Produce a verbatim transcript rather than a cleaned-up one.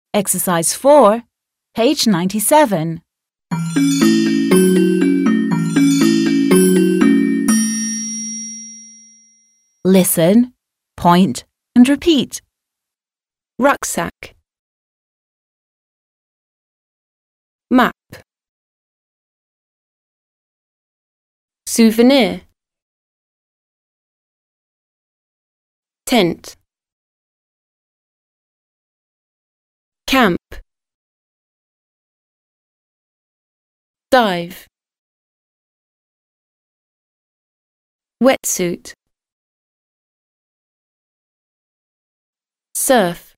Exercise four, page ninety-seven. Listen, point and repeat. Rucksack. Map. Souvenir. Tent. Camp. Dive. Wetsuit. Surf.